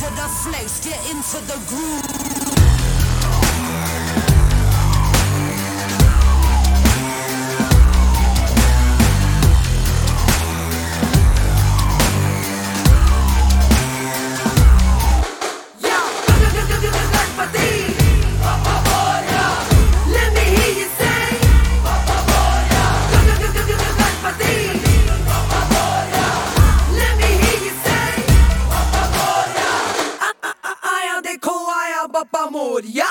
into the flex, get into the groove. Bappa Moria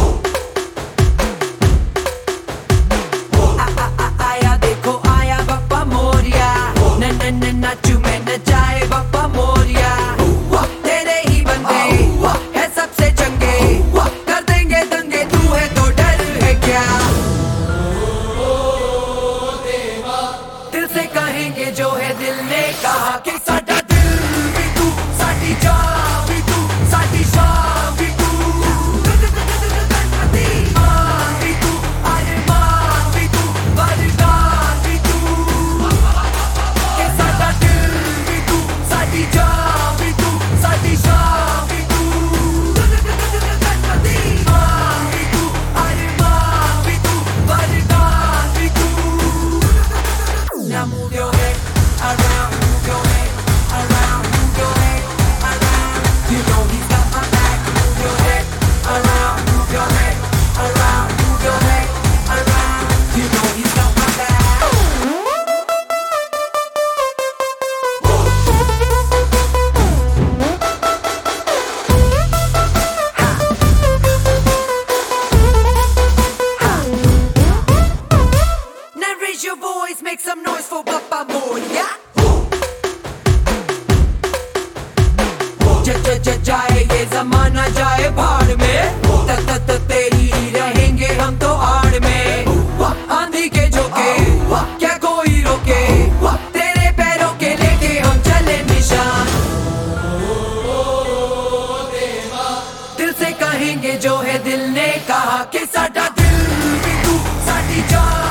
आया देखो आया बप्पा मोरिया न नाचू में न जाए बप्पा मोरिया तेरे ही बंदे है सबसे चंगे कर देंगे दंगे तू है तो डर है क्या दिल से कहेंगे जो है दिल ने कहा कि साडा दिल भी तू साडी जान भी तू साडी शान भी तू Now move your head around, move your head around, move your head around. You know he's got my back. Move your head around, move your head around, move your head around. You know he's got my back. Now raise your voice, make some noise for Bappa Moria. जाए ये जमाना जाए भाड़ में तक तेरी ही रहेंगे हम तो आड़ में आंधी के झोंके क्या कोई रोके तेरे पैरों के लेके हम चले निशान दिल से कहेंगे जो है दिल ने कहा कि साडा दिल भी तू साडी जान